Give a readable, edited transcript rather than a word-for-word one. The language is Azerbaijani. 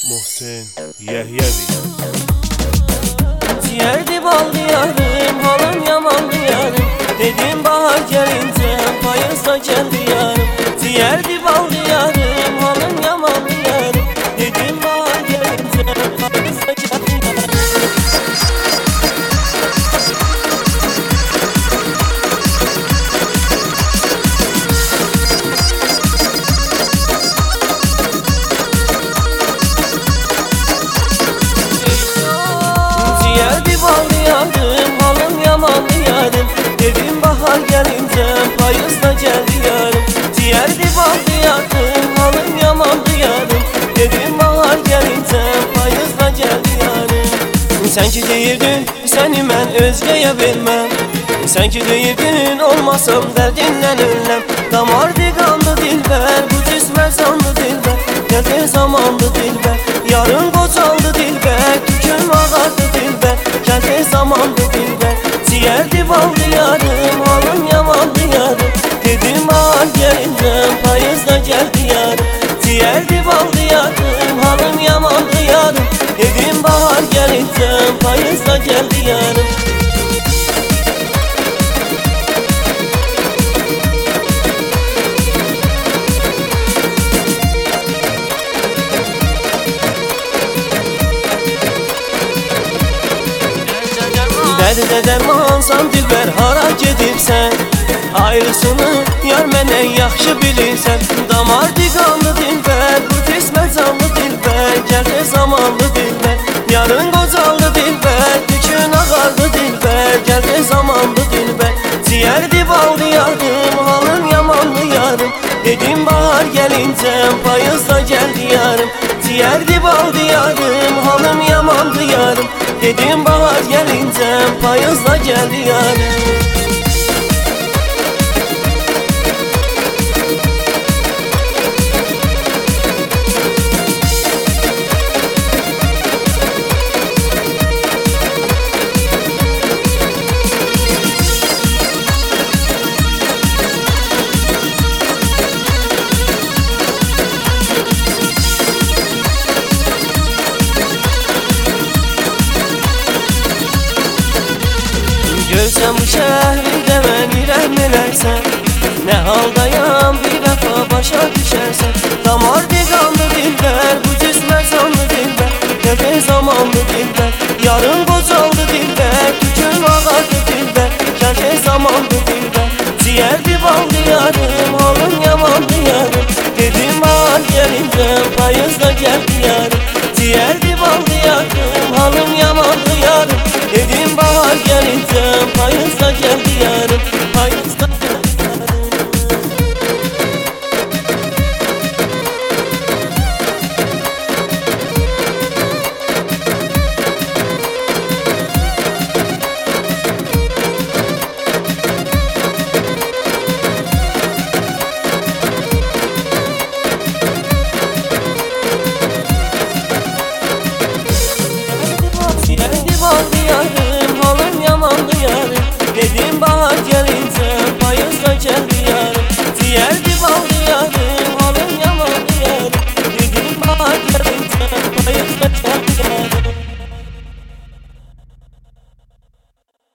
Muhsin Yehyevi. Ciğerdi baldı yarım, halım yamandı yarım. Dedim bahar gelince payızla geldi yarım. Ciğerdi baldı yarım, halım yamandı yarım. Dedim bahar gelince payızla geldi yarım. Ciğerdi baldı yarım, halım yamandı yarım. Dedim bahar gelince payızla geldi yarım. Ciğerdi baldı yarım, halım yamandı yarım. Dedim bahar gelince payızla geldi yarım. Sen ki deyirdin, seni mən özgəyə verməm. Sen ki deyirdin, olmasam dərdindən öləm. Damardı qandı dilbər, bu cismə sandı dilbər. Ne tez zamandı dilbər, yarın qocaldı dilbər. Tüküm ağardı dilbər, ne tez zamandı dilbər. Ciğerdi baldı yarım, halım yamandı yarım. Dedim bahar gelince payızla geldi yarım. Ciğerdi baldı yarım, halım yamandı yarım. Dedim bahar gelince payızla geldi yarım. Dərdə dərmansan dilbər, hara gedirsən? Ayrısını yar məndən yaxşı bilirsən. Damardı qanlı dilbər, bu cismə canlı dilbər. Gəldi zamanlı dilbər, yarın qocaldı dilbər. Tükün ağardı dilbər, gəldi zamanlı dilbər. Ciğerdi baldı yarım, halım yamandı yarım. Dedim bahar gelince payızla geldi yarım. Ciğerdi baldı yarım, halım yamandı yarım. Dedim bahar gelince payızla geldi yarım. Görsəm bu şəhərdə məni rəhm elərsən. Nə haldayam bir dəfə başa düşərsən. Damardı qanlı dilbər, bu cismə canlı dilbər. Ne tez zamanlı dilbər, yarın qocaldı dilbər. Tükün ağardı dilbər, ne tez zamanlı dilbər. Ciğerdi baldı yarım, halım yamandı yarım. Dedim bahar gelince payızla geldi yarım. Ciğerdi baldı yarım, halım yamandı yarım. Dedim bahar gelince payızla geldi yarım.